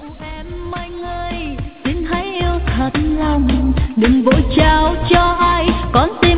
Em anh ơi, xin hãy yêu thật lòng, đừng vội trao cho ai con tim.